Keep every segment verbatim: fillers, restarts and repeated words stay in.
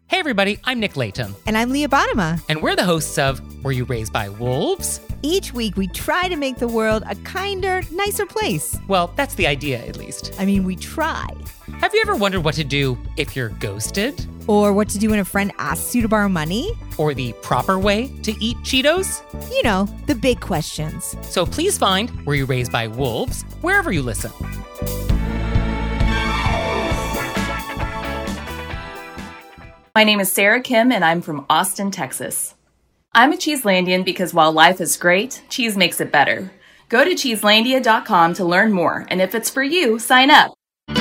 Hey everybody, I'm Nick Latham. And I'm Leah Bottima. And we're the hosts of Were You Raised by Wolves? Each week we try to make the world a kinder, nicer place. Well, that's the idea, at least. I mean, we try. Have you ever wondered what to do if you're ghosted? Or what to do when a friend asks you to borrow money? Or the proper way to eat Cheetos? You know, the big questions. So please find Were You Raised by Wolves wherever you listen. My name is Sarah Kim, and I'm from Austin, Texas. I'm a Cheeselandian because while life is great, cheese makes it better. Go to cheeselandia dot com to learn more, and if it's for you, sign up.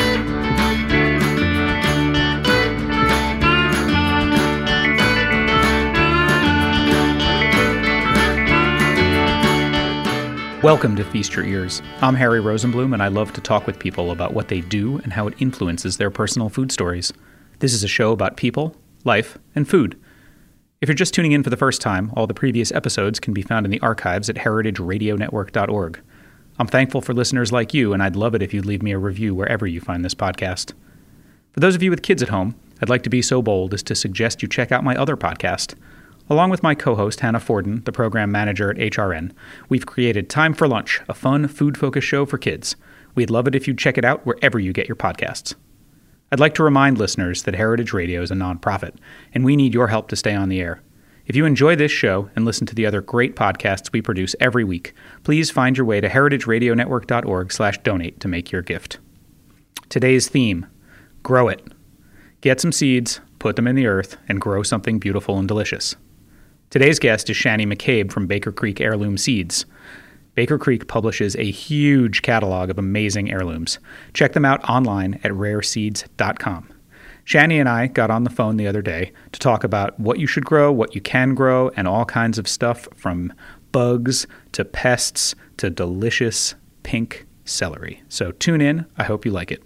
Welcome to Feast Your Ears. I'm Harry Rosenblum, and I love to talk with people about what they do and how it influences their personal food stories. This is a show about people, life, and food. If you're just tuning in for the first time, all the previous episodes can be found in the archives at heritage radio network dot org. I'm thankful for listeners like you, and I'd love it if you'd leave me a review wherever you find this podcast. For those of you with kids at home, I'd like to be so bold as to suggest you check out my other podcast. Along with my co-host, Hannah Forden, the program manager at H R N, we've created Time for Lunch, a fun, food-focused show for kids. We'd love it if you'd check it out wherever you get your podcasts. I'd like to remind listeners that Heritage Radio is a nonprofit, and we need your help to stay on the air. If you enjoy this show and listen to the other great podcasts we produce every week, please find your way to heritage radio network dot org slash donate to make your gift. Today's theme, grow it. Get some seeds, put them in the earth, and grow something beautiful and delicious. Today's guest is Shani McCabe from Baker Creek Heirloom Seeds. Baker Creek publishes a huge catalog of amazing heirlooms. Check them out online at rare seeds dot com. Shani and I got on the phone the other day to talk about what you should grow, what you can grow, and all kinds of stuff from bugs to pests to delicious pink celery. So tune in. I hope you like it.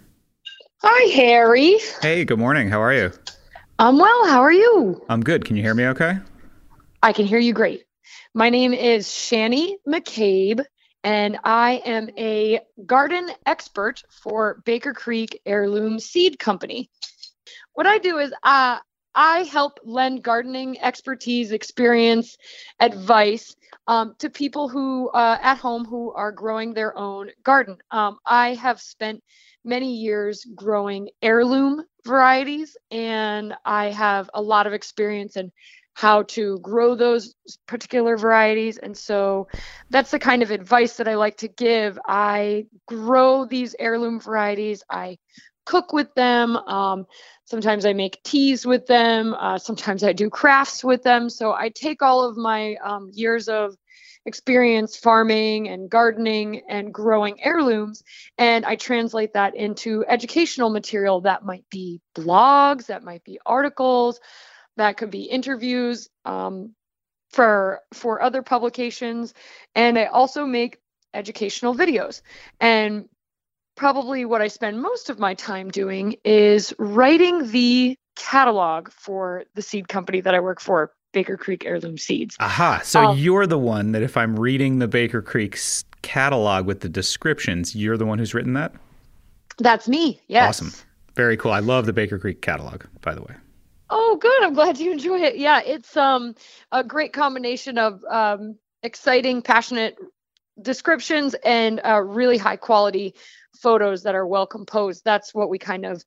Hi, Harry. Hey, good morning. How are you? I'm well. How are you? I'm good. Can you hear me okay? I can hear you great. My name is Shani McCabe, and I am a garden expert for Baker Creek Heirloom Seed Company. What I do is uh, I help lend gardening expertise, experience, advice um, to people who uh, at home who are growing their own garden. Um, I have spent many years growing heirloom varieties, and I have a lot of experience in how to grow those particular varieties. And so that's the kind of advice that I like to give. I grow these heirloom varieties. I cook with them. Um, sometimes I make teas with them. Uh, sometimes I do crafts with them. So I take all of my um, years of experience farming and gardening and growing heirlooms, and I translate that into educational material that might be blogs, that might be articles, that could be interviews um, for for other publications. And I also make educational videos. And probably what I spend most of my time doing is writing the catalog for the seed company that I work for, Baker Creek Heirloom Seeds. Aha. So um, you're the one that if I'm reading the Baker Creek catalog with the descriptions, you're the one who's written that? That's me. Yes. Awesome. Very cool. I love the Baker Creek catalog, by the way. Oh, good. I'm glad you enjoy it. Yeah, it's um a great combination of um, exciting, passionate descriptions and uh, really high quality photos that are well composed. That's what we kind of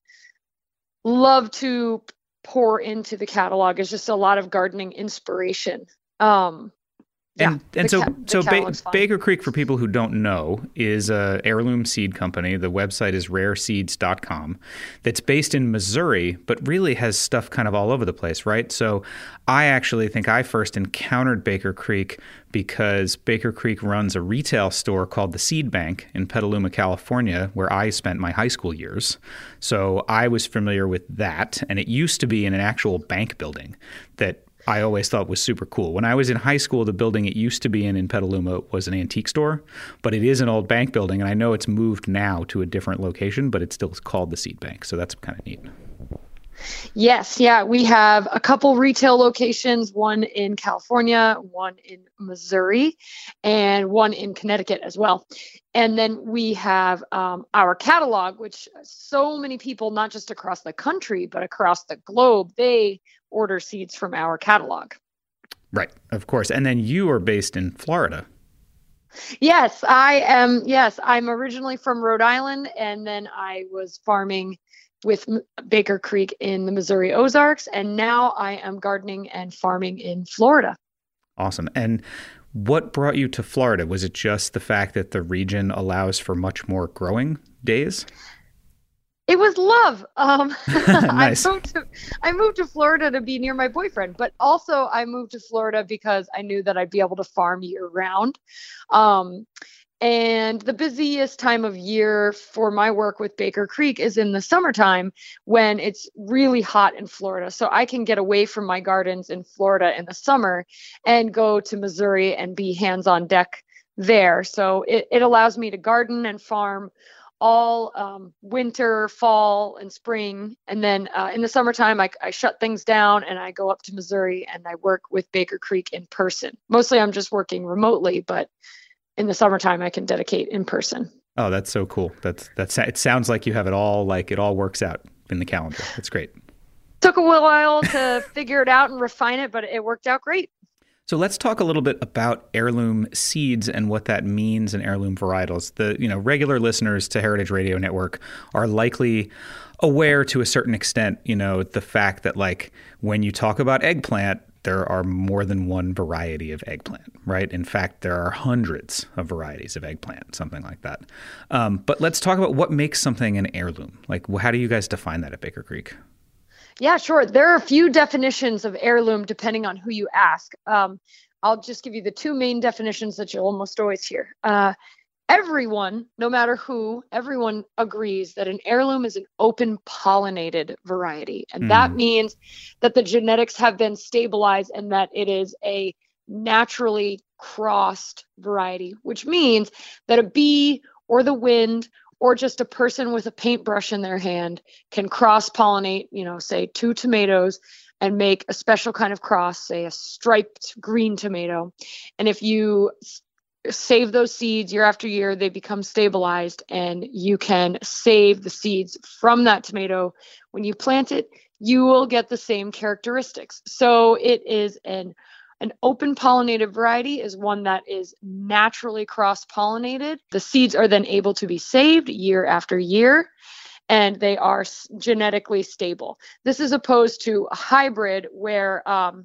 love to pour into the catalog, is just a lot of gardening inspiration. Um, And yeah, and so ca- so ba- Baker Creek, for people who don't know, is a heirloom seed company. The website is rare seeds dot com. That's based in Missouri, but really has stuff kind of all over the place, right? So I actually think I first encountered Baker Creek because Baker Creek runs a retail store called the Seed Bank in Petaluma, California, where I spent my high school years. So I was familiar with that, and it used to be in an actual bank building that I always thought was super cool. When I was in high school, the building it used to be in in Petaluma was an antique store, but it is an old bank building, and I know it's moved now to a different location, but it's still called the Seed Bank, so that's kind of neat. Yes, yeah, we have a couple retail locations, one in California, one in Missouri, and one in Connecticut as well. And then we have um, our catalog, which so many people, not just across the country, but across the globe, they order seeds from our catalog. Right, of course. And then you are based in Florida. Yes, I am. Yes, I'm originally from Rhode Island, and then I was farming with Baker Creek in the Missouri Ozarks, and now I am gardening and farming in Florida. Awesome. And what brought you to Florida? Was it just the fact that the region allows for much more growing days? It was love. Um, Nice. I moved to I moved to Florida to be near my boyfriend, but also I moved to Florida because I knew that I'd be able to farm year round. Um, And the busiest time of year for my work with Baker Creek is in the summertime when it's really hot in Florida. So I can get away from my gardens in Florida in the summer and go to Missouri and be hands on deck there. So it, it allows me to garden and farm all um, winter, fall, and spring. And then uh, in the summertime, I, I shut things down and I go up to Missouri and I work with Baker Creek in person. Mostly I'm just working remotely, but in the summertime, I can dedicate in person. Oh, that's so cool. That's that's. It sounds like you have it all. Like it all works out in the calendar. That's great. Took a while to figure it out and refine it, but it worked out great. So let's talk a little bit about heirloom seeds and what that means in heirloom varietals. The you know regular listeners to Heritage Radio Network are likely aware to a certain extent, you know, the fact that like when you talk about eggplant, there are more than one variety of eggplant, right? In fact, there are hundreds of varieties of eggplant, something like that. Um, but let's talk about what makes something an heirloom. Like, how do you guys define that at Baker Creek? Yeah, sure. There are a few definitions of heirloom depending on who you ask. Um, I'll just give you the two main definitions that you'll almost always hear. Uh, everyone, no matter who, everyone agrees that an heirloom is an open pollinated variety. And mm. that means that the genetics have been stabilized and that it is a naturally crossed variety, which means that a bee or the wind or just a person with a paintbrush in their hand can cross pollinate, you know, say two tomatoes and make a special kind of cross, say a striped green tomato. And if you save those seeds year after year, they become stabilized and you can save the seeds from that tomato. When you plant it, you will get the same characteristics. So it is an An open pollinated variety is one that is naturally cross-pollinated. The seeds are then able to be saved year after year, and they are genetically stable. This is opposed to a hybrid where um,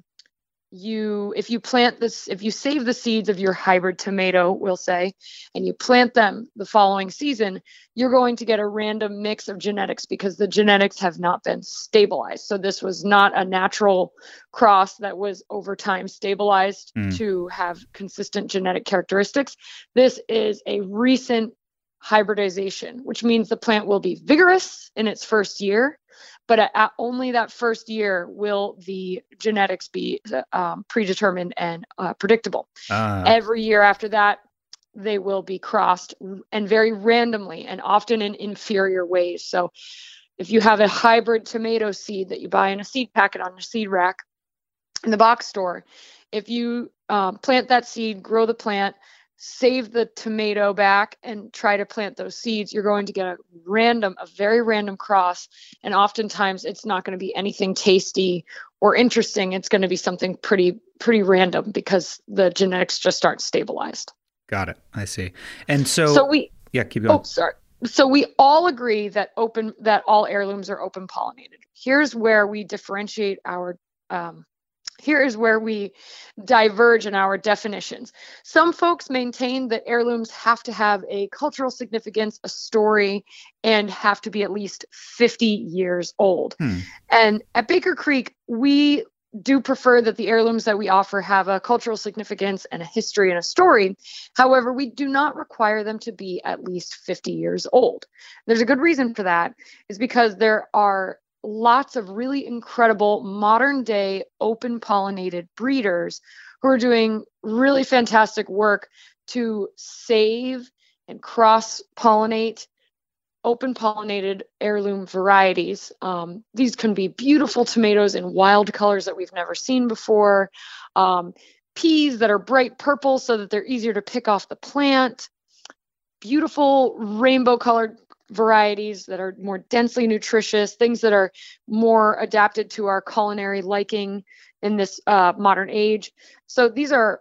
you, if you plant this, if you save the seeds of your hybrid tomato, we'll say, and you plant them the following season, you're going to get a random mix of genetics because the genetics have not been stabilized. So this was not a natural cross that was over time stabilized mm. to have consistent genetic characteristics. This is a recent hybridization, which means the plant will be vigorous in its first year, but at, at only that first year will the genetics be um, predetermined and uh, predictable. Uh. Every year after that, they will be crossed and very randomly and often in inferior ways. So if you have a hybrid tomato seed that you buy in a seed packet on a seed rack in the box store, if you um, plant that seed, grow the plant, save the tomato back and try to plant those seeds, you're going to get a random, a very random cross. And oftentimes it's not going to be anything tasty or interesting. It's going to be something pretty, pretty random because the genetics just aren't stabilized. Got it. I see. And so, so we, yeah, keep going. Oh, sorry. So we all agree that open, that all heirlooms are open pollinated. Here's where we differentiate our, um, Here is where we diverge in our definitions. Some folks maintain that heirlooms have to have a cultural significance, a story, and have to be at least fifty years old. Hmm. And at Baker Creek, we do prefer that the heirlooms that we offer have a cultural significance and a history and a story. However, we do not require them to be at least fifty years old. There's a good reason for that, is because there are lots of really incredible modern day open pollinated breeders who are doing really fantastic work to save and cross pollinate open pollinated heirloom varieties. Um, these can be beautiful tomatoes in wild colors that we've never seen before. Um, peas that are bright purple so that they're easier to pick off the plant. Beautiful rainbow colored varieties that are more densely nutritious, things that are more adapted to our culinary liking in this uh, modern age. So these are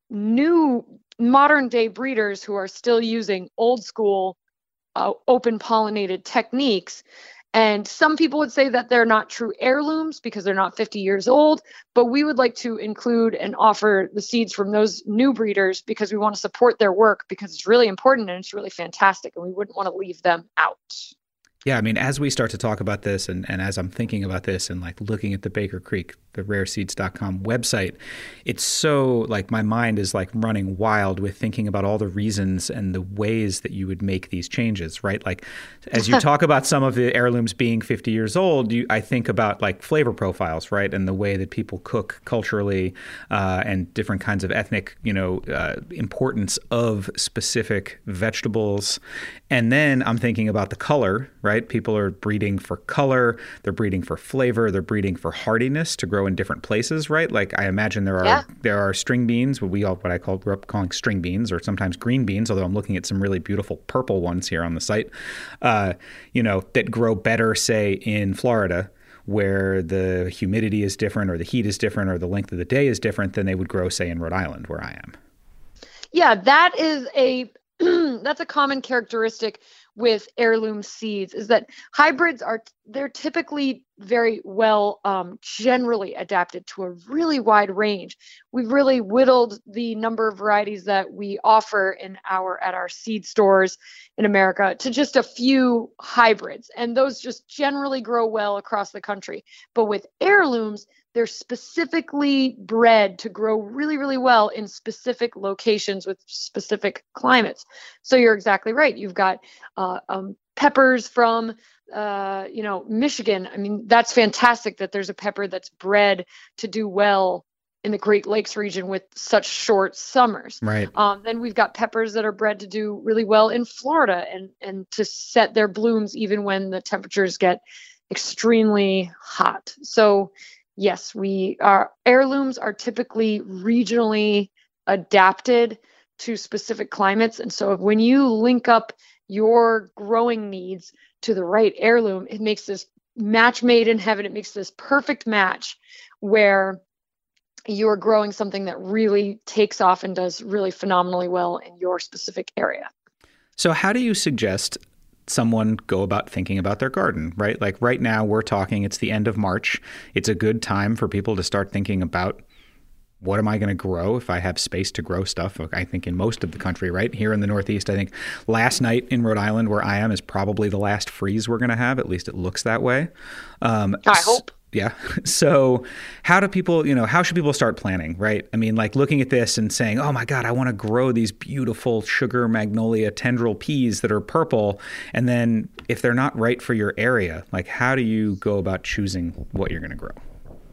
new modern day breeders who are still using old school uh, open pollinated techniques. And some people would say that they're not true heirlooms because they're not fifty years old, but we would like to include and offer the seeds from those new breeders because we want to support their work because it's really important and it's really fantastic and we wouldn't want to leave them out. Yeah, I mean, as we start to talk about this and, and as I'm thinking about this and like looking at the Baker Creek, the rare seeds dot com website, it's so like my mind is like running wild with thinking about all the reasons and the ways that you would make these changes, right? Like as you talk about some of the heirlooms being fifty years old, you, I think about like flavor profiles, right? And the way that people cook culturally uh, and different kinds of ethnic, you know, uh, importance of specific vegetables. And then I'm thinking about the color, right? People are breeding for color, they're breeding for flavor, they're breeding for hardiness to grow in different places, right? Like I imagine there are yeah. there are string beans, what we all what I call grew up calling string beans, or sometimes green beans, although I'm looking at some really beautiful purple ones here on the site, uh, you know, that grow better, say, in Florida, where the humidity is different or the heat is different or the length of the day is different than they would grow, say, in Rhode Island, where I am. Yeah, that is a that's a common characteristic with heirloom seeds is that hybrids are, they're typically very well um, generally adapted to a really wide range. We've really whittled the number of varieties that we offer in our, at our seed stores in America to just a few hybrids. And those just generally grow well across the country. But with heirlooms, they're specifically bred to grow really, really well in specific locations with specific climates. So you're exactly right. You've got uh, um, peppers from, uh, you know, Michigan. I mean, that's fantastic that there's a pepper that's bred to do well in the Great Lakes region with such short summers. Right. Um, then we've got peppers that are bred to do really well in Florida and, and to set their blooms even when the temperatures get extremely hot. So yes, we our heirlooms are typically regionally adapted to specific climates. And so when you link up your growing needs to the right heirloom, it makes this match made in heaven. It makes this perfect match where you're growing something that really takes off and does really phenomenally well in your specific area. So how do you suggest someone go about thinking about their garden, right? Like right now we're talking, it's the end of March. It's a good time for people to start thinking about what am I going to grow if I have space to grow stuff? I think in most of the country, right? Here in the Northeast, I think last night in Rhode Island where I am is probably the last freeze we're going to have. At least it looks that way. Um, I hope. Yeah. So how do people, you know, how should people start planning, right? I mean, like looking at this and saying, oh my God, I want to grow these beautiful sugar magnolia tendril peas that are purple. And then if they're not right for your area, like how do you go about choosing what you're going to grow?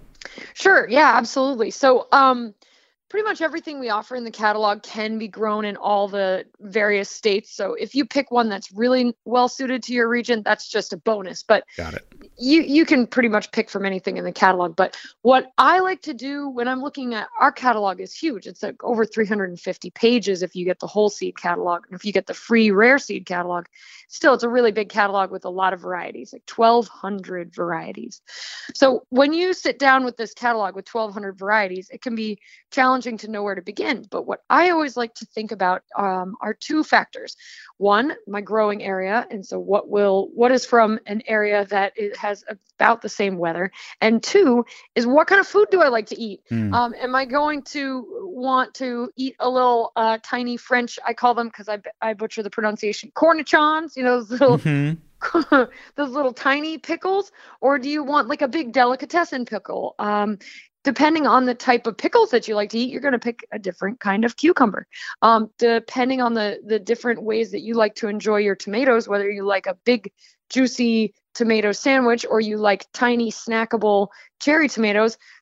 Sure. Yeah, absolutely. So um, pretty much everything we offer in the catalog can be grown in all the various states. So if you pick one that's really well suited to your region, that's just a bonus. But Got it. You you can pretty much pick from anything in the catalog. But what I like to do when I'm looking at our catalog is huge. It's like over three hundred fifty pages if you get the whole seed catalog. And if you get the free rare seed catalog, still it's a really big catalog with a lot of varieties, like twelve hundred varieties. So when you sit down with this catalog with twelve hundred varieties, it can be challenging to know where to begin. But what I always like to think about um, are two factors. One, my growing area. And so what will what is from an area that it has about the same weather. And two is what kind of food do I like to eat? Mm. Um, am I going to want to eat a little uh, tiny French, I call them because I, I butcher the pronunciation, cornichons, you know, those little, mm-hmm. those little tiny pickles? Or do you want like a big delicatessen pickle? Um, Depending on the type of pickles that you like to eat, you're going to pick a different kind of cucumber. Um, depending on the, the different ways that you like to enjoy your tomatoes, whether you like a big, juicy tomato sandwich or you like tiny, snackable cherry tomatoes,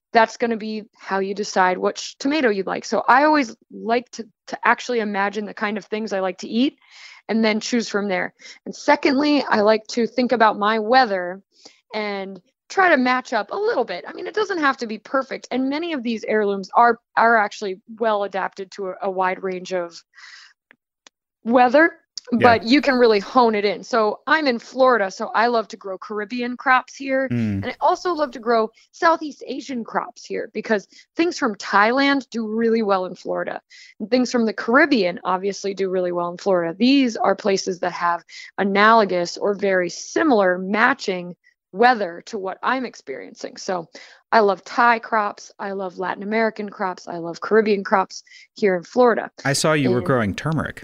that's going to be how you decide which tomato you like. So I always like to, to actually imagine the kind of things I like to eat and then choose from there. And secondly, I like to think about my weather and try to match up a little bit. I mean, it doesn't have to be perfect. And many of these heirlooms are, are actually well adapted to a, a wide range of weather, but yeah. you can really hone it in. So I'm in Florida, so I love to grow Caribbean crops here. Mm. And I also love to grow Southeast Asian crops here because things from Thailand do really well in Florida. And things from the Caribbean obviously do really well in Florida. These are places that have analogous or very similar matching weather to what I'm experiencing. So I love Thai crops. I love Latin American crops. I love Caribbean crops here in Florida. I saw you and were growing turmeric.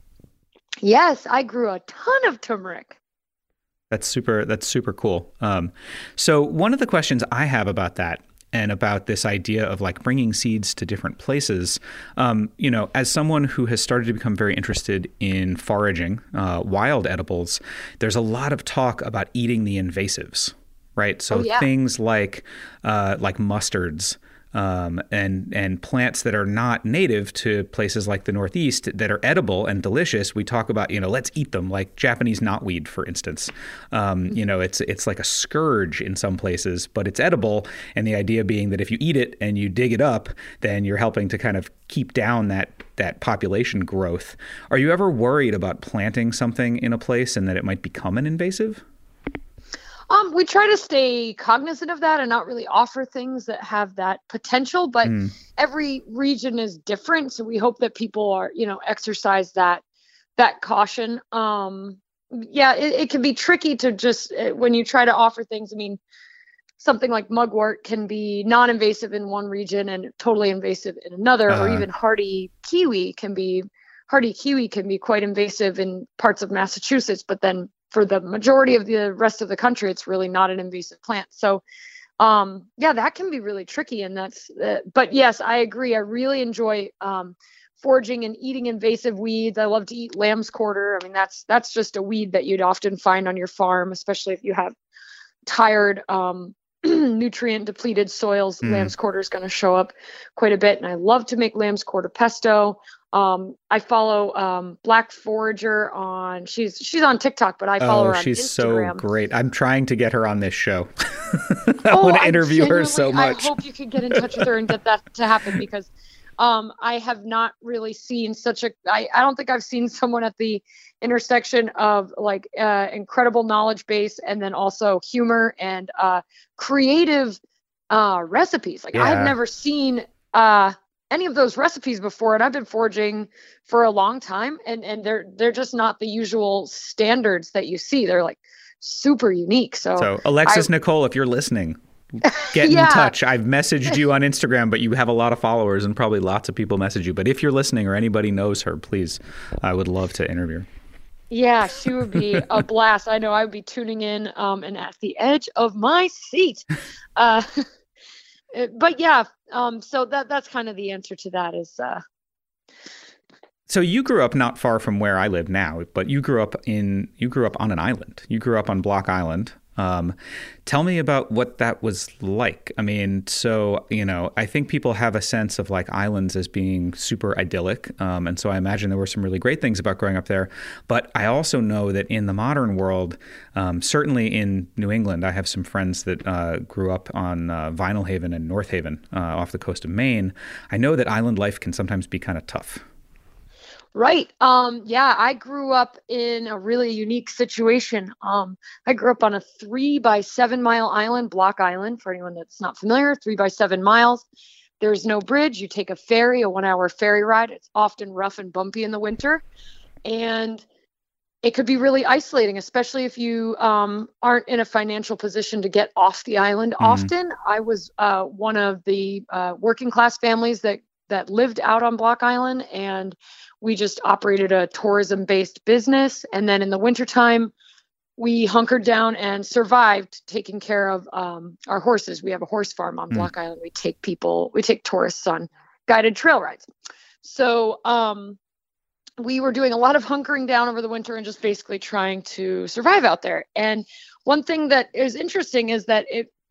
Yes, I grew a ton of turmeric. That's super, that's super cool. Um, so one of the questions I have about that and about this idea of like bringing seeds to different places, um, you know, as someone who has started to become very interested in foraging uh, wild edibles, there's a lot of talk about eating the invasives, right? So oh, yeah. things like uh, like mustards, Um, and and plants that are not native to places like the Northeast that are edible and delicious. We talk about, you know, let's eat them, like Japanese knotweed, for instance. Um, you know, it's it's like a scourge in some places, but it's edible. And the idea being that if you eat it and you dig it up, then you're helping to kind of keep down that that population growth. Are you ever worried about planting something in a place and that it might become an invasive? Um, we try to stay cognizant of that and not really offer things that have that potential, but mm. every region is different. So we hope that people are, you know, exercise that, that caution. Um, yeah, it, it can be tricky to just, when you try to offer things, I mean, something like mugwort can be non-invasive in one region and totally invasive in another, uh, or even hardy kiwi can be, hardy kiwi can be quite invasive in parts of Massachusetts, but then for the majority of the rest of the country, it's really not an invasive plant. So, um, yeah, that can be really tricky. And that's, uh, but yes, I agree. I really enjoy um, foraging and eating invasive weeds. I love to eat lamb's quarter. I mean, that's, that's just a weed that you'd often find on your farm, especially if you have tired, um, nutrient depleted soils. Mm. Lamb's quarter is going to show up quite a bit. And I love to make lamb's quarter pesto. Um, I follow um, Black Forager on, she's she's on TikTok, but I follow oh, her on she's Instagram. So great. I'm trying to get her on this show. I oh, want to interview her so much. I hope you can get in touch with her and get that to happen because um, I have not really seen such a, I, I don't think I've seen someone at the intersection of like uh, incredible knowledge base and then also humor and uh, creative uh, recipes. Like yeah. I've never seen uh, any of those recipes before, and I've been foraging for a long time, and and they're they're just not the usual standards that you see. They're like super unique. So, so Alexis I, Nicole, if you're listening, get yeah. in touch. I've messaged you on Instagram, but you have a lot of followers, and probably lots of people message you. But if you're listening or anybody knows her, please, I would love to interview her. Yeah, she would be a blast. I know I would be tuning in um, and at the edge of my seat. Uh, but yeah, um, so that that's kind of the answer to that is. Uh, so you grew up not far from where I live now, but you grew up in you grew up on an island. You grew up on Block Island. Um, tell me about what that was like. I mean, so, you know, I think people have a sense of like islands as being super idyllic. Um, and so I imagine there were some really great things about growing up there. But I also know that in the modern world, um, certainly in New England, I have some friends that uh, grew up on uh, Vinyl Haven and North Haven uh, off the coast of Maine. I know that island life can sometimes be kind of tough. Right. Um, yeah, I grew up in a really unique situation. Um, I grew up on a three by seven mile island, Block Island, for anyone that's not familiar, three by seven miles. There's no bridge. You take a ferry, a one hour ferry ride. It's often rough and bumpy in the winter. And it could be really isolating, especially if you um, aren't in a financial position to get off the island. Mm-hmm. Often I was uh, one of the uh, working class families that that lived out on Block Island, and we just operated a tourism-based business. And then in the wintertime, we hunkered down and survived taking care of um, our horses. We have a horse farm on mm. Block Island. We take people, we take tourists on guided trail rides. So um, we were doing a lot of hunkering down over the winter and just basically trying to survive out there. And one thing that is interesting is that it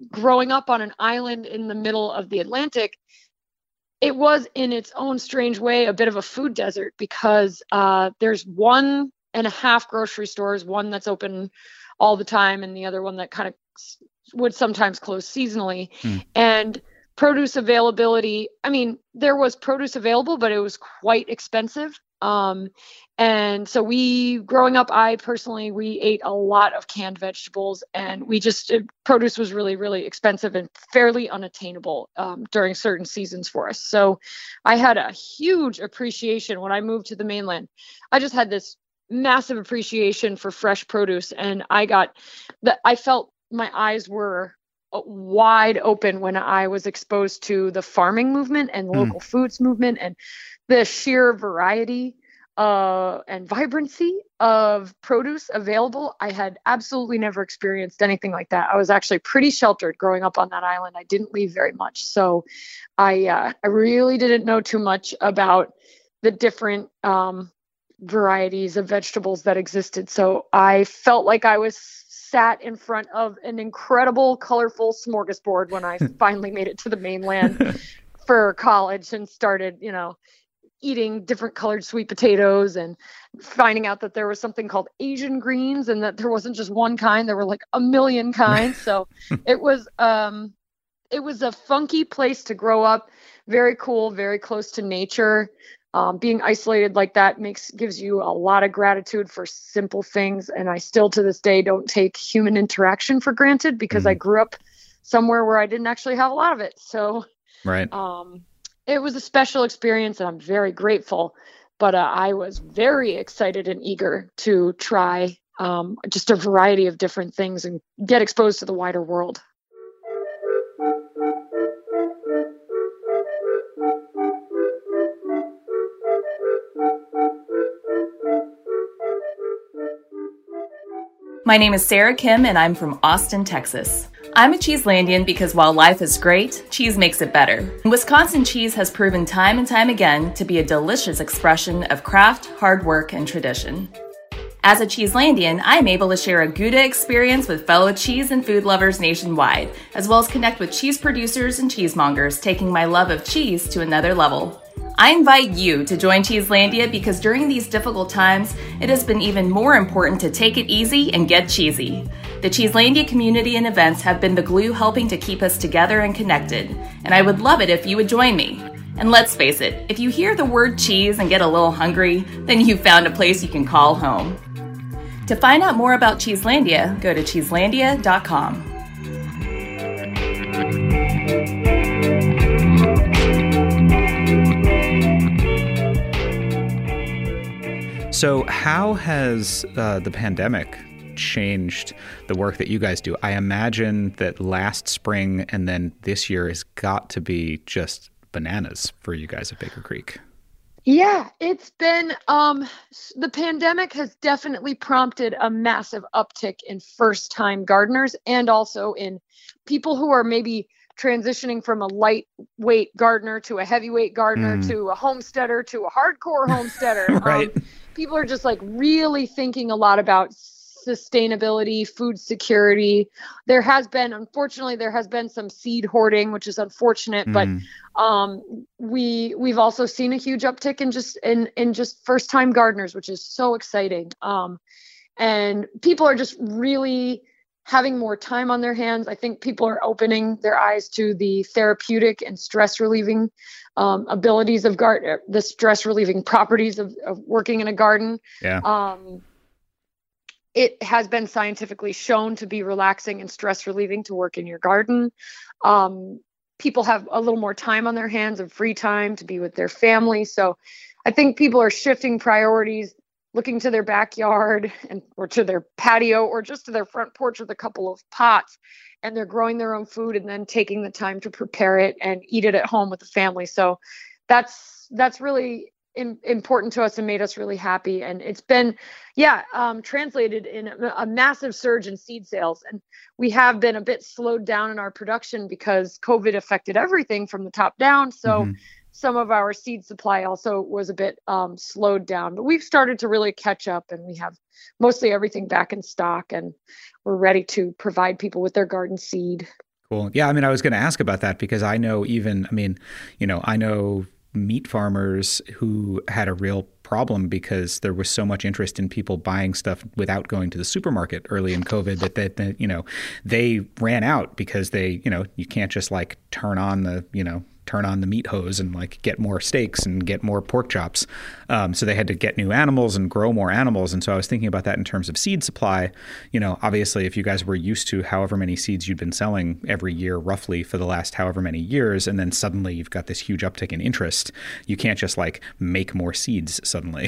growing up on an island in the middle of the Atlantic, it was in its own strange way a bit of a food desert because uh, there's one and a half grocery stores, one that's open all the time and the other one that kind of would sometimes close seasonally. Mm. And produce availability, I mean, there was produce available, but it was quite expensive. Um, and so we, growing up, I personally, we ate a lot of canned vegetables, and we just, it, produce was really, really expensive and fairly unattainable um, during certain seasons for us. So I had a huge appreciation when I moved to the mainland. I just had this massive appreciation for fresh produce, and I got that. I felt my eyes were wide open when I was exposed to the farming movement and the mm. local foods movement and the sheer variety uh, and vibrancy of produce available. I had absolutely never experienced anything like that. I was actually pretty sheltered growing up on that island. I didn't leave very much. So I, uh, I really didn't know too much about the different um, varieties of vegetables that existed. So I felt like I was sat in front of an incredible, colorful smorgasbord when I finally made it to the mainland for college and started, you know, eating different colored sweet potatoes and finding out that there was something called Asian greens and that there wasn't just one kind, there were like a million kinds. So it was, um, it was a funky place to grow up. Very cool, very close to nature. Um, being isolated like that makes gives you a lot of gratitude for simple things. And I still to this day don't take human interaction for granted because mm-hmm. I grew up somewhere where I didn't actually have a lot of it. So right. um, it was a special experience and I'm very grateful. But uh, I was very excited and eager to try um, just a variety of different things and get exposed to the wider world. My name is Sarah Kim, and I'm from Austin, Texas. I'm a Cheeselandian because while life is great, cheese makes it better. Wisconsin cheese has proven time and time again to be a delicious expression of craft, hard work, and tradition. As a Cheeselandian, I am able to share a Gouda experience with fellow cheese and food lovers nationwide, as well as connect with cheese producers and cheesemongers, taking my love of cheese to another level. I invite you to join Cheeselandia because during these difficult times, it has been even more important to take it easy and get cheesy. The Cheeselandia community and events have been the glue helping to keep us together and connected, and I would love it if you would join me. And let's face it, if you hear the word cheese and get a little hungry, then you've found a place you can call home. To find out more about Cheeselandia, go to cheeselandia dot com. So how has uh, the pandemic changed the work that you guys do? I imagine that last spring and then this year has got to be just bananas for you guys at Baker Creek. Yeah, it's been, um, the pandemic has definitely prompted a massive uptick in first-time gardeners and also in people who are maybe transitioning from a lightweight gardener to a heavyweight gardener mm. to a homesteader to a hardcore homesteader. Right. Um, people are just like really thinking a lot about sustainability, food security. There has been, unfortunately, there has been some seed hoarding, which is unfortunate, mm. but um, we we've also seen a huge uptick in just in in just first time gardeners, which is so exciting. Um, and people are just really having more time on their hands. I think people are opening their eyes to the therapeutic and stress relieving um, abilities of garden, the stress relieving properties of, of working in a garden. Yeah. Um, It has been scientifically shown to be relaxing and stress relieving to work in your garden. Um, people have a little more time on their hands and free time to be with their family. So I think people are shifting priorities, looking to their backyard and or to their patio or just to their front porch with a couple of pots, and they're growing their own food and then taking the time to prepare it and eat it at home with the family. So that's that's really in, important to us and made us really happy. And it's been, yeah, um, translated in a, a massive surge in seed sales. And we have been a bit slowed down in our production because COVID affected everything from the top down. So mm-hmm. some of our seed supply also was a bit um, slowed down, but we've started to really catch up and we have mostly everything back in stock and we're ready to provide people with their garden seed. Cool. Yeah, I mean, I was going to ask about that because I know even, I mean, you know, I know meat farmers who had a real problem because there was so much interest in people buying stuff without going to the supermarket early in COVID that, that, that you know, they ran out because they, you know, you can't just like turn on the, you know, turn on the meat hose and like get more steaks and get more pork chops. Um, so they had to get new animals and grow more animals. And so I was thinking about that in terms of seed supply. You know, obviously, if you guys were used to however many seeds you'd been selling every year, roughly for the last however many years, and then suddenly you've got this huge uptick in interest, you can't just like make more seeds suddenly.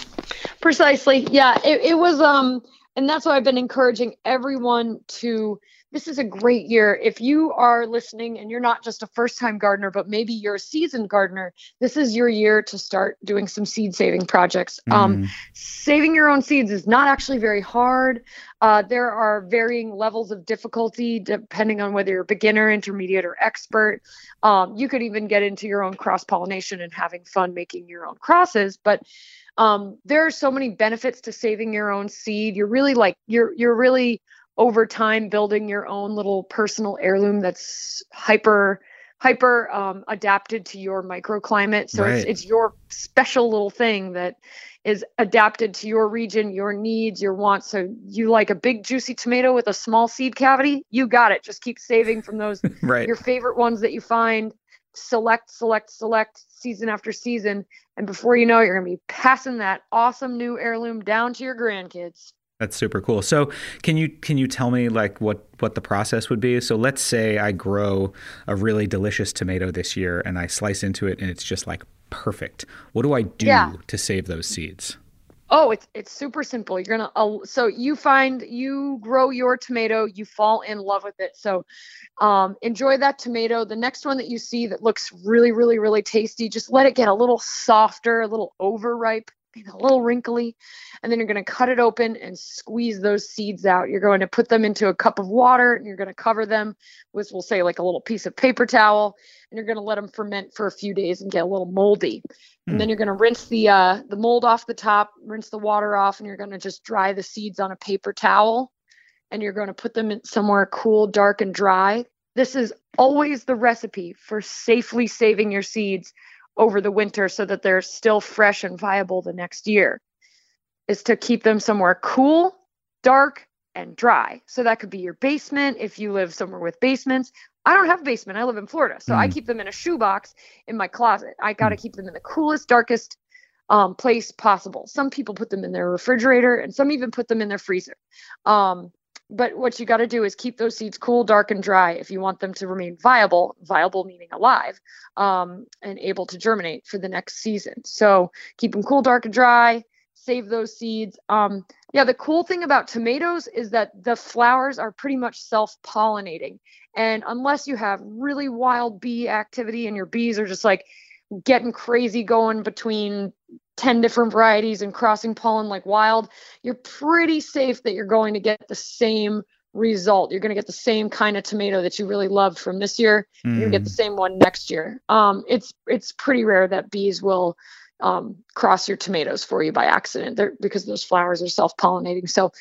Precisely. Yeah, it, it was, um, and that's why I've been encouraging everyone to. This is a great year. If you are listening and you're not just a first-time gardener, but maybe you're a seasoned gardener, this is your year to start doing some seed saving projects. Mm. Um, saving your own seeds is not actually very hard. Uh, there are varying levels of difficulty depending on whether you're beginner, intermediate, or expert. Um, you could even get into your own cross-pollination and having fun making your own crosses. But um, there are so many benefits to saving your own seed. You're really like, you're you're really over time building your own little personal heirloom that's hyper hyper um, adapted to your microclimate. So right. it's it's your special little thing that is adapted to your region, your needs, your wants. So you like a big juicy tomato with a small seed cavity, you got it. Just keep saving from those right. your favorite ones that you find. Select, select, select season after season. And before you know it, you're going to be passing that awesome new heirloom down to your grandkids. That's super cool. So can you can you tell me like what, what the process would be? So let's say I grow a really delicious tomato this year and I slice into it and it's just like perfect. What do I do yeah. to save those seeds? Oh, it's it's super simple. You're gonna uh, so you find you grow your tomato, you fall in love with it. So um, enjoy that tomato. The next one that you see that looks really, really, really tasty, just let it get a little softer, a little overripe, a little wrinkly, and then you're going to cut it open and squeeze those seeds out. You're going to put them into a cup of water and you're going to cover them with, we'll say, like a little piece of paper towel, and you're going to let them ferment for a few days and get a little moldy. And then you're going to rinse the uh, the mold off the top, rinse the water off, and you're going to just dry the seeds on a paper towel, and you're going to put them in somewhere cool, dark, and dry. This is always the recipe for safely saving your seeds over the winter so that they're still fresh and viable the next year, is to keep them somewhere cool, dark, and dry. So that could be your basement if you live somewhere with basements. I don't have a basement. I live in Florida. So mm. I keep them in a shoebox in my closet. I got to mm. keep them in the coolest, darkest um, place possible. Some people put them in their refrigerator and some even put them in their freezer. Um, But what you got to do is keep those seeds cool, dark, and dry if you want them to remain viable, viable meaning alive, um, and able to germinate for the next season. So keep them cool, dark, and dry, save those seeds. Um, yeah, the cool thing about tomatoes is that the flowers are pretty much self-pollinating. And unless you have really wild bee activity and your bees are just like getting crazy going between ten different varieties and crossing pollen like wild, you're pretty safe that you're going to get the same result. You're going to get the same kind of tomato that you really loved from this year. Mm. You're going to get the same one next year. Um, it's it's pretty rare that bees will um, cross your tomatoes for you by accident. They're, because those flowers are self-pollinating. So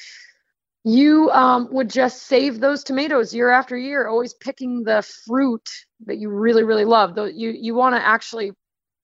you um, would just save those tomatoes year after year, always picking the fruit that you really, really love. Though you you want to actually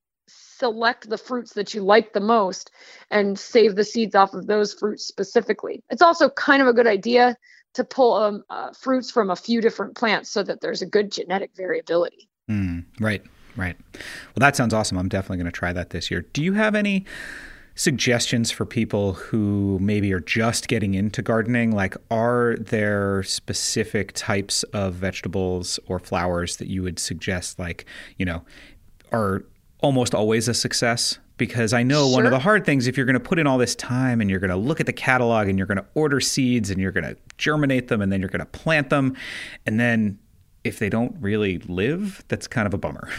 select the fruits that you like the most and save the seeds off of those fruits specifically. It's also kind of a good idea to pull um, uh, fruits from a few different plants so that there's a good genetic variability. Mm, right, right. Well, that sounds awesome. I'm definitely going to try that this year. Do you have any suggestions for people who maybe are just getting into gardening? Like, are there specific types of vegetables or flowers that you would suggest, like, you know, are almost always a success? Because I know sure. one of the hard things, if you're going to put in all this time and you're going to look at the catalog and you're going to order seeds and you're going to germinate them and then you're going to plant them, and then if they don't really live, that's kind of a bummer.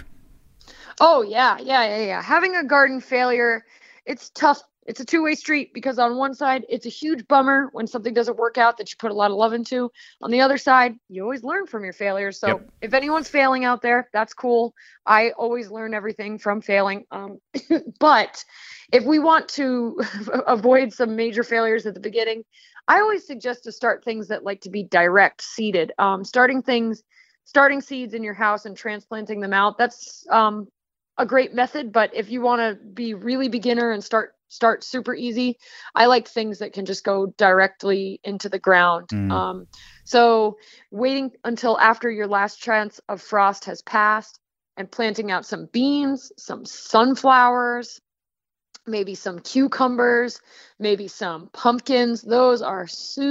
Oh, yeah, yeah, yeah, yeah. Having a garden failure, it's tough. It's a two-way street, because on one side, it's a huge bummer when something doesn't work out that you put a lot of love into. On the other side, you always learn from your failures. So yep. if anyone's failing out there, that's cool. I always learn everything from failing. Um, but if we want to avoid some major failures at the beginning, I always suggest to start things that like to be direct seeded. Um, starting things starting seeds in your house and transplanting them out, that's um, a great method. But if you want to be really beginner and start start super easy, I like things that can just go directly into the ground. Mm. Um, so waiting until after your last chance of frost has passed and planting out some beans, some sunflowers, maybe some cucumbers, maybe some pumpkins. Those are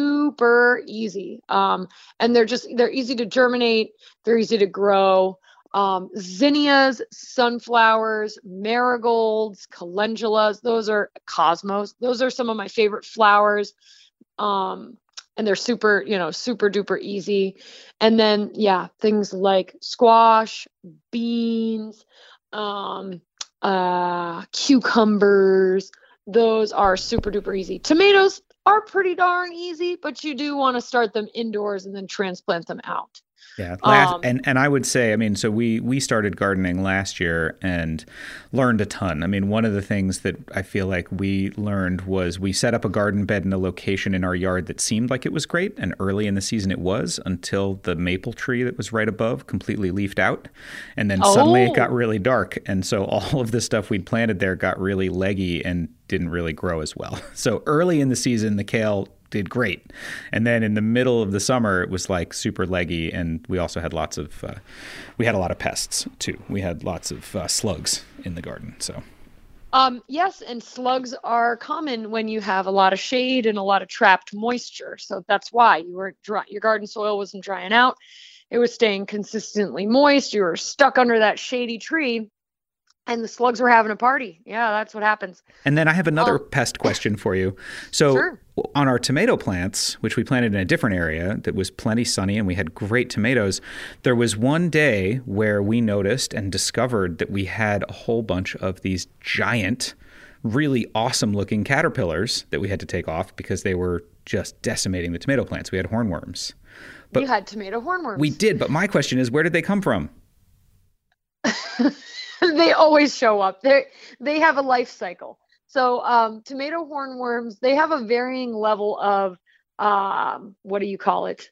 super easy. Um, and they're just, they're easy to germinate. They're easy to grow. Um, zinnias, sunflowers, marigolds, calendulas, those are cosmos. Those are some of my favorite flowers. Um, and they're super, you know, super duper easy. And then, yeah, things like squash, beans, um, uh, cucumbers, those are super duper easy. Tomatoes are pretty darn easy, but you do want to start them indoors and then transplant them out. Yeah, last, Um, and and I would say, I mean, so we we started gardening last year and learned a ton. I mean, one of the things that I feel like we learned was we set up a garden bed in a location in our yard that seemed like it was great, and early in the season it was, until the maple tree that was right above completely leafed out, and then suddenly it got Oh. really dark, and so all of the stuff we'd planted there got really leggy and didn't really grow as well. So early in the season, the kale did great. And then in the middle of the summer, it was like super leggy. And we also had lots of, uh, we had a lot of pests too. We had lots of uh, slugs in the garden. So Um, yes, and slugs are common when you have a lot of shade and a lot of trapped moisture. So that's why you were dry, your garden soil wasn't drying out. It was staying consistently moist. You were stuck under that shady tree, and the slugs were having a party. Yeah, that's what happens. And then I have another Um, pest question for you. So Sure. on our tomato plants, which we planted in a different area that was plenty sunny and we had great tomatoes, there was one day where we noticed and discovered that we had a whole bunch of these giant, really awesome looking caterpillars that we had to take off because they were just decimating the tomato plants. We had hornworms. But You had tomato hornworms. we did, but my question is, where did they come from? They always show up. They they have a life cycle. So um, tomato hornworms, they have a varying level of um, what do you call it?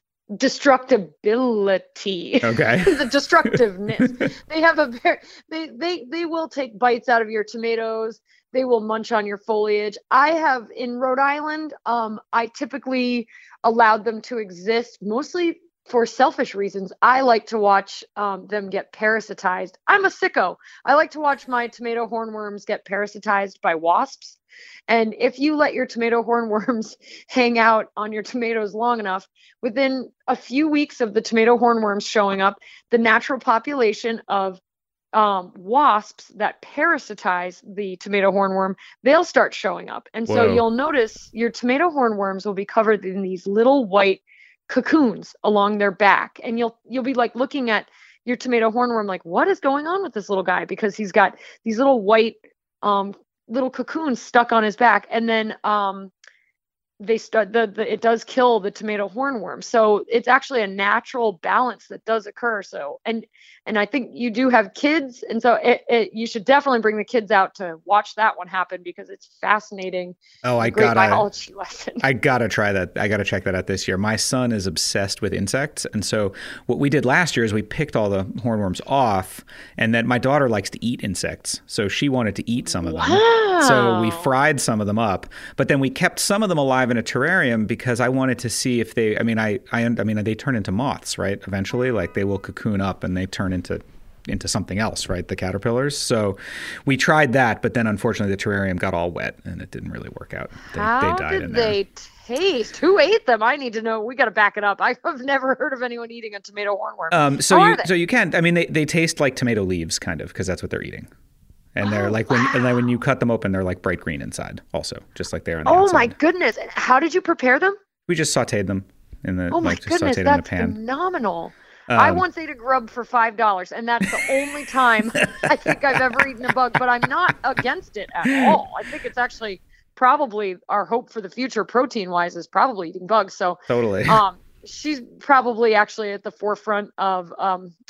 Destructibility. Okay. The destructiveness. They have a very they they they will take bites out of your tomatoes. They will munch on your foliage. I have in Rhode Island, um, I typically allowed them to exist mostly for selfish reasons. I like to watch um, them get parasitized. I'm a sicko. I like to watch my tomato hornworms get parasitized by wasps. And if you let your tomato hornworms hang out on your tomatoes long enough, within a few weeks of the tomato hornworms showing up, the natural population of um, wasps that parasitize the tomato hornworm, they'll start showing up. And so Whoa. you'll notice your tomato hornworms will be covered in these little white cocoons along their back, and you'll you'll be like looking at your tomato hornworm like, what is going on with this little guy, because he's got these little white um little cocoons stuck on his back. And then um they start the, the it does kill the tomato hornworm. So it's actually a natural balance that does occur. So and and I think you do have kids, and so it, it you should definitely bring the kids out to watch that one happen, because it's fascinating. Oh, I a great gotta, biology lesson. I gotta try that. I gotta check that out this year. My son is obsessed with insects, and so what we did last year is we picked all the hornworms off, and then my daughter likes to eat insects, so she wanted to eat some of them. Wow. So we fried some of them up, but then we kept some of them alive in a terrarium because I wanted to see if they. I mean, I, I, I mean, they turn into moths, right? Eventually, like they will cocoon up and they turn into into something else, right? The caterpillars. So we tried that, but then unfortunately the terrarium got all wet and it didn't really work out. They, How they died did in there. they taste? Who ate them? I need to know. We got to back it up. I've never heard of anyone eating a tomato hornworm. Um, so How you are they? so you can. I mean, they, they taste like tomato leaves, kind of, because that's what they're eating. And they're Oh, like when and then when you cut them open, they're like bright green inside, also, just like they are on the Oh outside. my goodness! And how did you prepare them? We just sautéed them in the Oh my like just goodness, sautéed them in a that's pan. phenomenal. I Um, once ate a grub for five dollars, and that's the only time I think I've ever eaten a bug. But I'm not against it at all. I think it's actually probably our hope for the future, protein-wise, is probably eating bugs. So Totally. um, she's probably actually at the forefront of um,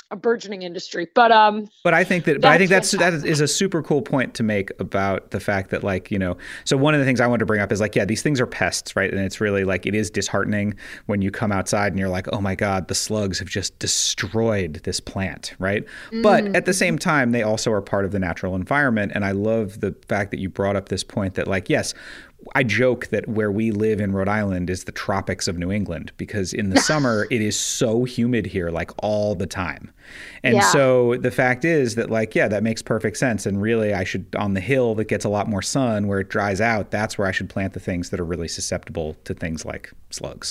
a burgeoning industry. But um, but I think that, but I think that's fantastic. that is a super cool point to make about the fact that, like, you know, so one of the things I wanted to bring up is like, yeah, these things are pests, right? And it's really like, it is disheartening when you come outside and you're like, oh my God, the slugs have just destroyed this plant, right? Mm. But at the same time, they also are part of the natural environment. And I love the fact that you brought up this point that, like, yes, I joke that where we live in Rhode Island is the tropics of New England, because in the summer it is so humid here, like all the time. And Yeah. so the fact is that, like, yeah, that makes perfect sense. And really, I should, on the hill that gets a lot more sun where it dries out, that's where I should plant the things that are really susceptible to things like slugs.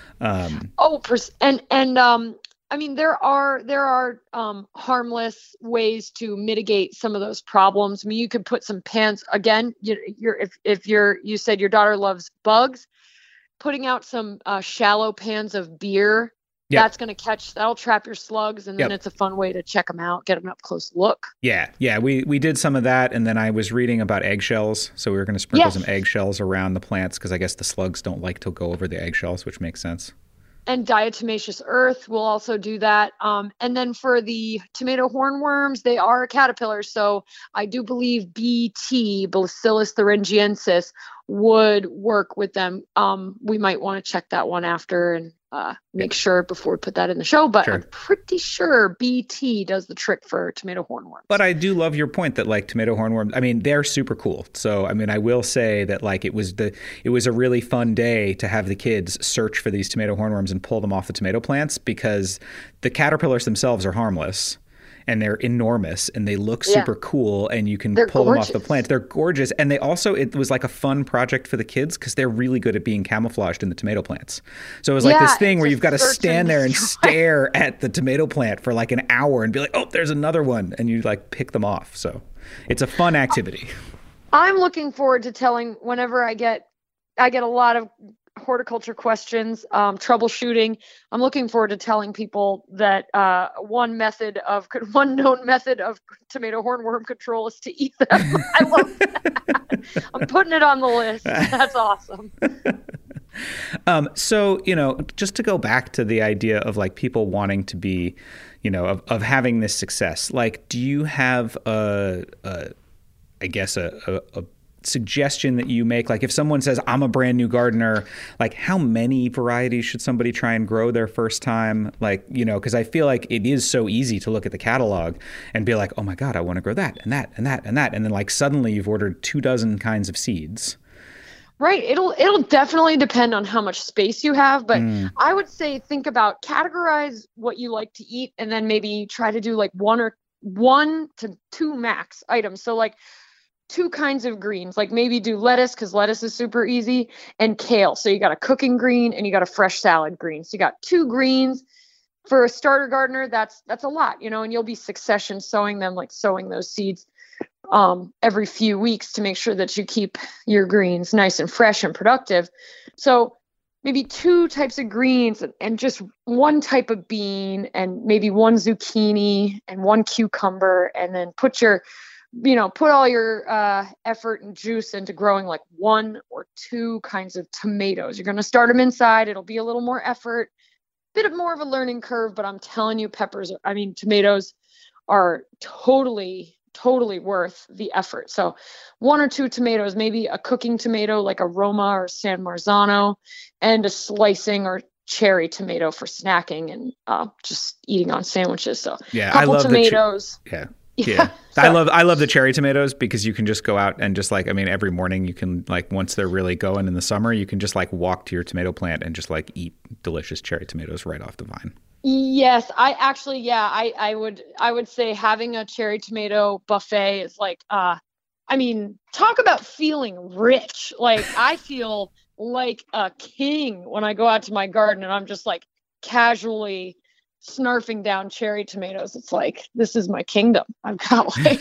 Um, Oh, pers- and and um, I mean, there are there are um, harmless ways to mitigate some of those problems. I mean, you could put some pans again. You, you're if if you're you said your daughter loves bugs, putting out some uh, shallow pans of beer. Yep. That's going to catch. That'll trap your slugs, and then Yep. it's a fun way to check them out, get them up close look. Yeah, yeah, we we did some of that, and then I was reading about eggshells, so we were going to sprinkle Yes. some eggshells around the plants because I guess the slugs don't like to go over the eggshells, which makes sense. And diatomaceous earth will also do that. Um, and then for the tomato hornworms, they are a caterpillar. So I do believe B T, Bacillus thuringiensis, would work with them. Um, we might want to check that one after and uh, make sure before we put that in the show. But Sure. I'm pretty sure B T does the trick for tomato hornworms. But I do love your point that, like, tomato hornworms, I mean, they're super cool. So, I mean, I will say that, like, it was the it was a really fun day to have the kids search for these tomato hornworms and pull them off the tomato plants, because the caterpillars themselves are harmless and they're enormous and they look Yeah. super cool, and you can They're pull them off the gorgeous. plants. They're gorgeous. And they also, it was like a fun project for the kids because they're really good at being camouflaged in the tomato plants. So it was like Yeah, this thing where just you've got to search and stand there and destroy. stare at the tomato plant for like an hour and be like, oh, there's another one. And you like pick them off. So it's a fun activity. I'm looking forward to telling whenever I get I get a lot of horticulture questions, um, troubleshooting. I'm looking forward to telling people that uh, one method of one known method of tomato hornworm control is to eat them. I love that. I'm putting it on the list. That's awesome. Um, so, you know, just to go back to the idea of like people wanting to be, you know, of, of having this success, like, do you have a, a I guess, a, a, a suggestion that you make? Like if someone says, I'm a brand new gardener, like how many varieties should somebody try and grow their first time? Like, you know, because I feel like it is so easy to look at the catalog and be like, oh my God, I want to grow that and that and that and that. And then like suddenly you've ordered two dozen kinds of seeds. Right. It'll it'll definitely depend on how much space you have, but Mm. I would say think about categorize what you like to eat and then maybe try to do like one or one to two max items. So like two kinds of greens, like maybe do lettuce because lettuce is super easy, and kale. So you got a cooking green and you got a fresh salad green. So you got two greens. For a starter gardener, that's that's a lot, you know, and you'll be succession sowing them, like sowing those seeds um, every few weeks to make sure that you keep your greens nice and fresh and productive. So maybe two types of greens and, and just one type of bean and maybe one zucchini and one cucumber, and then put your, you know, put all your uh, effort and juice into growing like one or two kinds of tomatoes. You're going to start them inside. It'll be a little more effort, bit of more of a learning curve, but I'm telling you, peppers, are, I mean, tomatoes are totally totally worth the effort. So one or two tomatoes, maybe a cooking tomato like a Roma or San Marzano, and a slicing or cherry tomato for snacking and uh, just eating on sandwiches. So Yeah, couple I love tomatoes. the ch- yeah. Yeah. Yeah. So- I love I love the cherry tomatoes because you can just go out and just like, I mean, every morning you can like, once they're really going in the summer, you can just like walk to your tomato plant and just like eat delicious cherry tomatoes right off the vine. Yes, I actually, yeah, I, I would, I would say having a cherry tomato buffet is like, uh, I mean, talk about feeling rich. Like I feel like a king when I go out to my garden and I'm just like casually snarfing down cherry tomatoes. It's like, this is my kingdom. I've got like,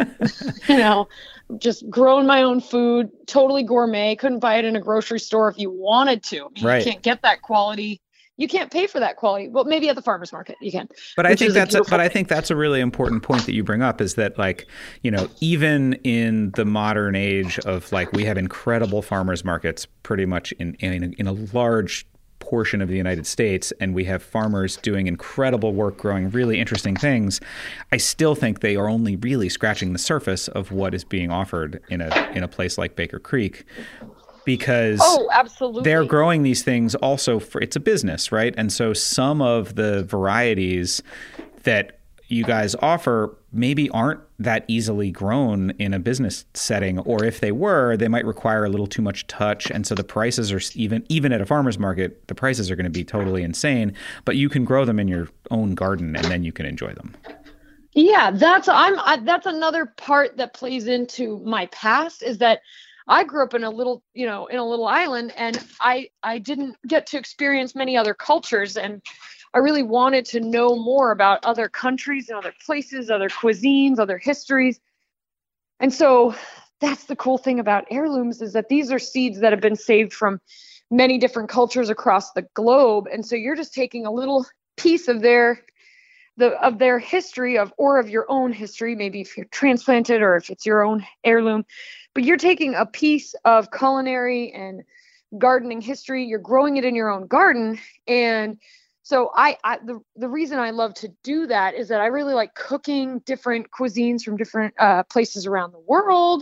you know, just growing my own food, totally gourmet. Couldn't buy it in a grocery store if you wanted to. I mean, Right. You can't get that quality. You can't pay for that quality. Well, maybe at the farmer's market you can. But I which think is a that's a, beautiful but I thing. think that's a really important point that you bring up is that like, you know, even in the modern age of like, we have incredible farmers markets pretty much in in a, in a large portion of the United States, and we have farmers doing incredible work growing really interesting things, I still think they are only really scratching the surface of what is being offered in a in a place like Baker Creek. Because oh, absolutely. they're growing these things also for, it's a business, right? And so some of the varieties that you guys offer maybe aren't that easily grown in a business setting, or if they were, they might require a little too much touch. And so the prices are even, even at a farmer's market, the prices are going to be totally insane, but you can grow them in your own garden and then you can enjoy them. Yeah, that's, I'm, I, that's another part that plays into my past is that I grew up in a little, you know, in a little island, and I, I didn't get to experience many other cultures. And I really wanted to know more about other countries and other places, other cuisines, other histories. And so that's the cool thing about heirlooms is that these are seeds that have been saved from many different cultures across the globe. And so you're just taking a little piece of their the of their history of or of your own history, maybe if you're transplanted or if it's your own heirloom. But you're taking a piece of culinary and gardening history, you're growing it in your own garden. And so I, I the, the reason I love to do that is that I really like cooking different cuisines from different uh, places around the world.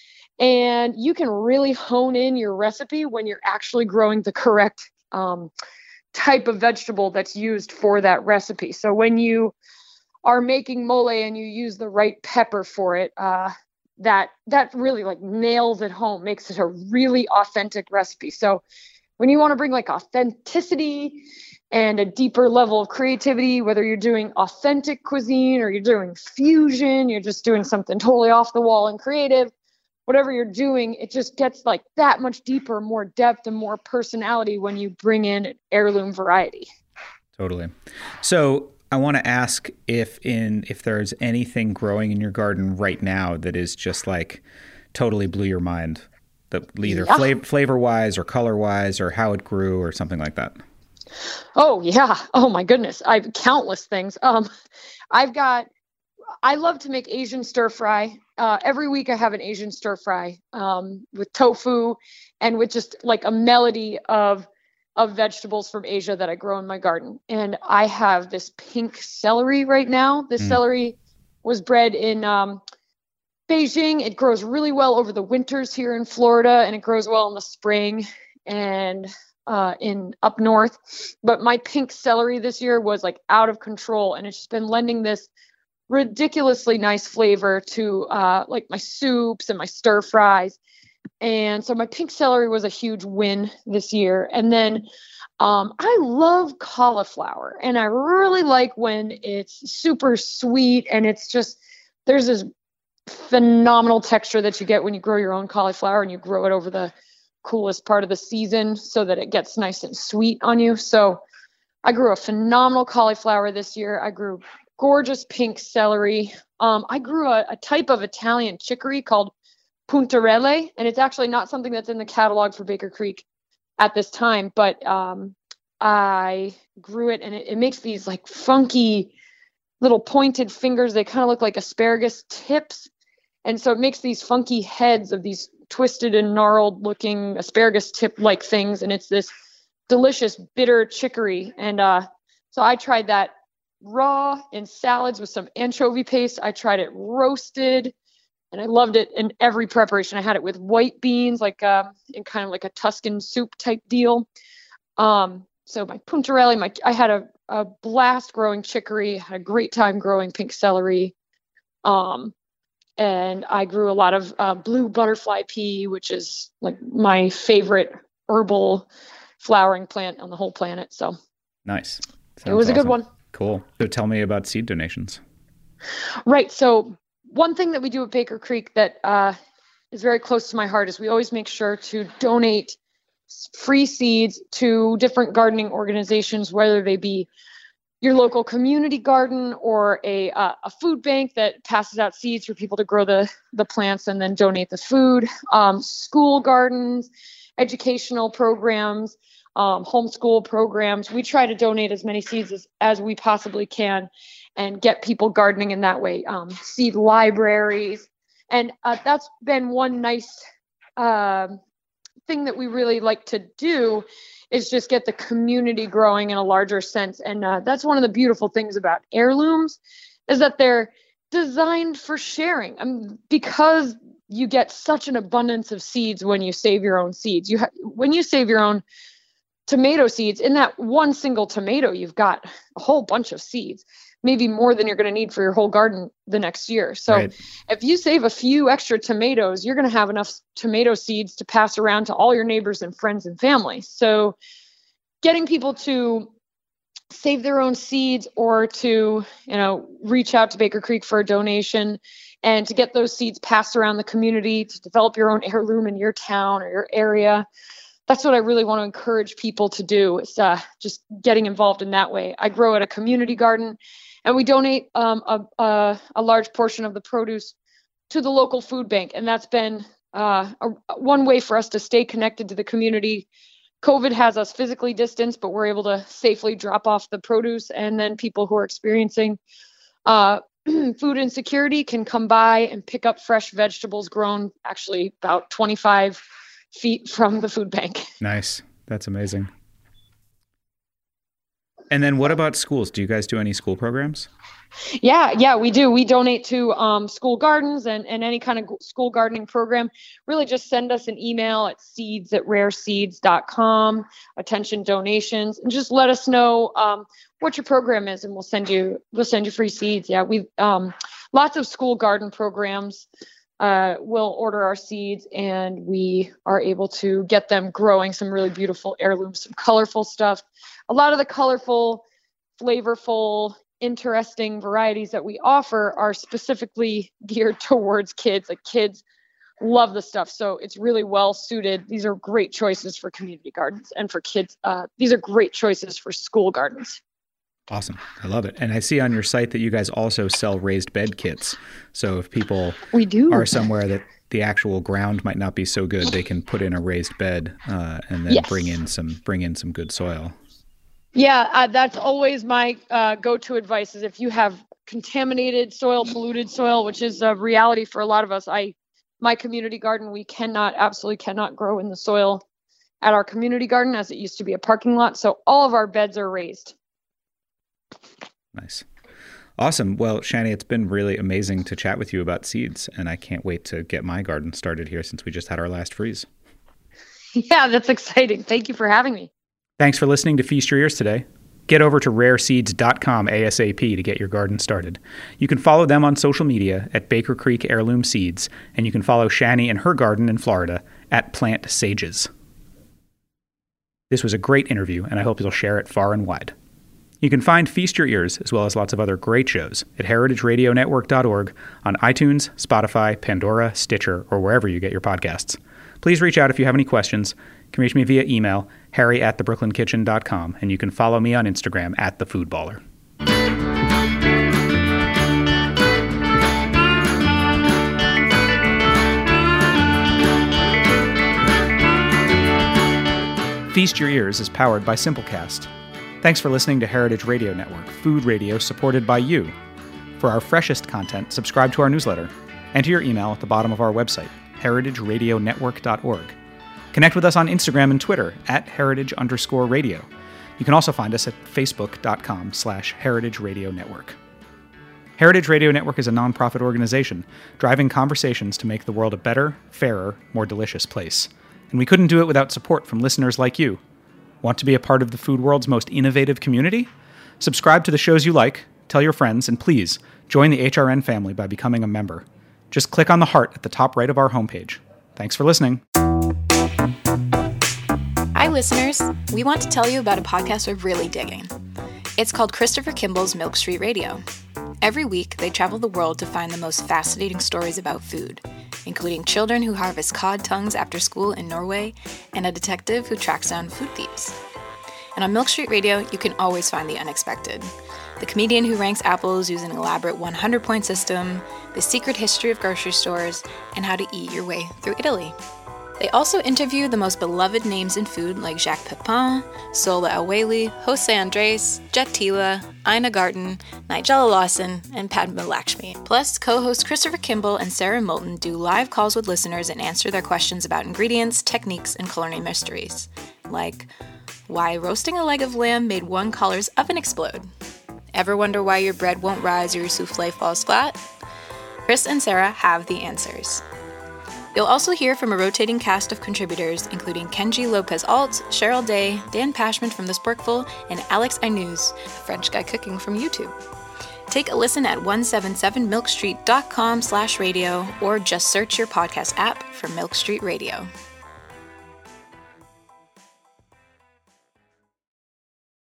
And you can really hone in your recipe when you're actually growing the correct um, type of vegetable that's used for that recipe. So when you are making mole and you use the right pepper for it, uh, that that really like nails it home, makes it a really authentic recipe. So when you want to bring like authenticity and a deeper level of creativity, whether you're doing authentic cuisine or you're doing fusion, you're just doing something totally off the wall and creative, whatever you're doing, it just gets like that much deeper, more depth and more personality when you bring in an heirloom variety. Totally. So I want to ask if in if there's anything growing in your garden right now that is just like totally blew your mind, that either yeah. flavor, flavor wise or color wise or how it grew or something like that. Oh yeah. Oh my goodness. I've countless things. Um, I've got, I love to make Asian stir fry. Uh, every week I have an Asian stir fry um, with tofu and with just like a melody of of vegetables from Asia that I grow in my garden. And I have this pink celery right now. This mm. celery was bred in um, Beijing. It grows really well over the winters here in Florida, and it grows well in the spring and uh, in up north. But my pink celery this year was like out of control, and it's just been lending this ridiculously nice flavor to uh, like my soups and my stir fries. And so my pink celery was a huge win this year. And then um, I love cauliflower, and I really like when it's super sweet and it's just, there's this phenomenal texture that you get when you grow your own cauliflower and you grow it over the coolest part of the season so that it gets nice and sweet on you. So I grew a phenomenal cauliflower this year. I grew gorgeous pink celery. Um, I grew a, a type of Italian chicory called puntarelle, and it's actually not something that's in the catalog for Baker Creek at this time, but um, I grew it, and it, it makes these like funky little pointed fingers. They kind of look like asparagus tips, and so it makes these funky heads of these twisted and gnarled looking asparagus tip like things, and it's this delicious bitter chicory. And uh, so I tried that raw in salads with some anchovy paste. I tried it roasted, and I loved it in every preparation. I had it with white beans, like uh, in kind of like a Tuscan soup type deal. Um, so my puntarelle, my I had a, a blast growing chicory, had a great time growing pink celery. Um, and I grew a lot of uh, blue butterfly pea, which is like my favorite herbal flowering plant on the whole planet. So nice. Sounds it was awesome. a good one. Cool. So tell me about seed donations. Right. So one thing that we do at Baker Creek that uh, is very close to my heart is we always make sure to donate free seeds to different gardening organizations, whether they be your local community garden or a uh, a food bank that passes out seeds for people to grow the, the plants and then donate the food, um, school gardens, educational programs, um, homeschool programs. We try to donate as many seeds as, as we possibly can and get people gardening in that way. Um, seed libraries. And uh, that's been one nice uh, thing that we really like to do is just get the community growing in a larger sense. And uh, that's one of the beautiful things about heirlooms, is that they're designed for sharing. I mean, because you get such an abundance of seeds when you save your own seeds. You ha- when you save your own tomato seeds, in that one single tomato, you've got a whole bunch of seeds, maybe more than you're going to need for your whole garden the next year. So right. If you save a few extra tomatoes, you're going to have enough tomato seeds to pass around to all your neighbors and friends and family. So getting people to save their own seeds, or to, you know, reach out to Baker Creek for a donation, and to get those seeds passed around the community, to develop your own heirloom in your town or your area. That's what I really want to encourage people to do, is uh, just getting involved in that way. I grow at a community garden, and we donate um, a, a, a large portion of the produce to the local food bank. And that's been uh, a, one way for us to stay connected to the community. COVID has us physically distanced, but we're able to safely drop off the produce, and then people who are experiencing uh, food insecurity can come by and pick up fresh vegetables grown actually about twenty-five feet from the food bank. Nice. That's amazing. And then what about schools? Do you guys do any school programs? Yeah, yeah, we do. We donate to um, school gardens and, and any kind of school gardening program. Really just send us an email at seeds at rare seeds dot com, attention donations, and just let us know um, what your program is, and we'll send you we'll send you free seeds. Yeah, we've um, lots of school garden programs. Uh, we'll order our seeds, and we are able to get them growing some really beautiful heirlooms, some colorful stuff. A lot of the colorful, flavorful, interesting varieties that we offer are specifically geared towards kids. Like, kids love the stuff, so it's really well suited. These are great choices for community gardens, and for kids, uh, these are great choices for school gardens. Awesome. I love it. And I see on your site that you guys also sell raised bed kits. So if people we do. are somewhere that the actual ground might not be so good, they can put in a raised bed uh, and then yes. bring in some bring in some good soil. Yeah, uh, that's always my uh, go-to advice, is if you have contaminated soil, polluted soil, which is a reality for a lot of us. I, my community garden, we cannot, absolutely cannot grow in the soil at our community garden, as it used to be a parking lot. So all of our beds are raised. Nice. Awesome. Well, Shani, it's been really amazing to chat with you about seeds, and I can't wait to get my garden started here since we just had our last freeze. Yeah, that's exciting. Thank you for having me. Thanks for listening to Feast Your Ears today. Get over to rare seeds dot com ASAP to get your garden started. You can follow them on social media at Baker Creek Heirloom Seeds, and you can follow Shani and her garden in Florida at Plant Sages. This was a great interview, and I hope you'll share it far and wide. You can find Feast Your Ears, as well as lots of other great shows, at heritage radio network dot org, on iTunes, Spotify, Pandora, Stitcher, or wherever you get your podcasts. Please reach out if you have any questions. You can reach me via email, harry at the brooklyn kitchen dot com, and you can follow me on Instagram at the food baller. Feast Your Ears is powered by Simplecast. Thanks for listening to Heritage Radio Network, food radio supported by you. For our freshest content, subscribe to our newsletter. Enter your email at the bottom of our website, heritage radio network dot org. Connect with us on Instagram and Twitter at heritage underscore radio. You can also find us at facebook.com slash heritage radio network. Heritage Radio Network is a nonprofit organization driving conversations to make the world a better, fairer, more delicious place. And we couldn't do it without support from listeners like you. Want to be a part of the food world's most innovative community? Subscribe to the shows you like, tell your friends, and please join the H R N family by becoming a member. Just click on the heart at the top right of our homepage. Thanks for listening. Hi, listeners. We want to tell you about a podcast we're really digging. It's called Christopher Kimball's Milk Street Radio. Every week, they travel the world to find the most fascinating stories about food, including children who harvest cod tongues after school in Norway and a detective who tracks down food thieves. And on Milk Street Radio, you can always find the unexpected. The comedian who ranks apples using an elaborate one hundred point system, the secret history of grocery stores, and how to eat your way through Italy. They also interview the most beloved names in food like Jacques Pepin, Sola El-Waylly, Jose Andres, Jet Tila, Ina Garten, Nigella Lawson, and Padma Lakshmi. Plus, co-hosts Christopher Kimball and Sarah Moulton do live calls with listeners and answer their questions about ingredients, techniques, and culinary mysteries. Like, Why roasting a leg of lamb made one caller's oven explode. Ever wonder why your bread won't rise or your souffle falls flat? Chris and Sarah have the answers. You'll also hear from a rotating cast of contributors, including Kenji Lopez-Alt, Cheryl Day, Dan Pashman from The Sporkful, and Alex Ainuz, a French guy cooking from YouTube. Take a listen at one seventy-seven milk street dot com slash radio or just search your podcast app for Milk Street Radio.